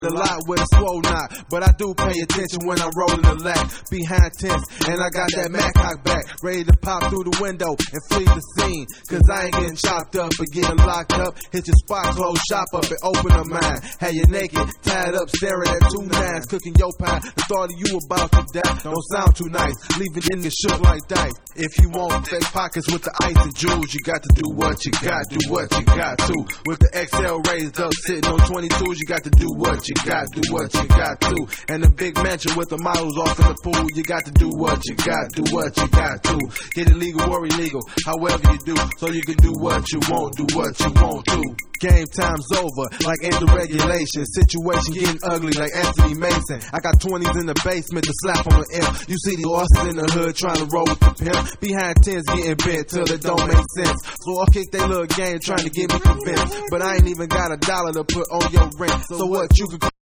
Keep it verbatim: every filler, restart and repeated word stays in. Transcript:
A lot with a swole knot, but I do pay attention when I'm rolling the lack behind tents, and I got that Mac cock back, ready to pop through the window and flee the scene. Cause I ain't getting chopped up or getting locked up. Hit your spot, close shop up and open a mind. Had you naked, tied up, staring at two nines, cooking your pie. The thought of you about to die don't sound too nice, leaving in the shook like dice. If you want fake pockets with the ice and jewels, you got to do what you got, do what you got to. With the X L raised up, sitting on twenty-twos, you got to do what you You got do what you got to, and a big mansion with the models off in the pool. You got to do what you got, do what you got to. Get it legal or illegal, however you do, so you can do what you want, do what you want to. Game time's over, like end the regulation. Situation getting ugly like Anthony Mason. I got twenties in the basement to slap on the M. You see the horses in the hood trying to roll with the pimp. Behind tens getting bent till it don't make sense. So I'll kick they little game trying to get me convinced, but I ain't even got a dollar to put on your rent. So what you can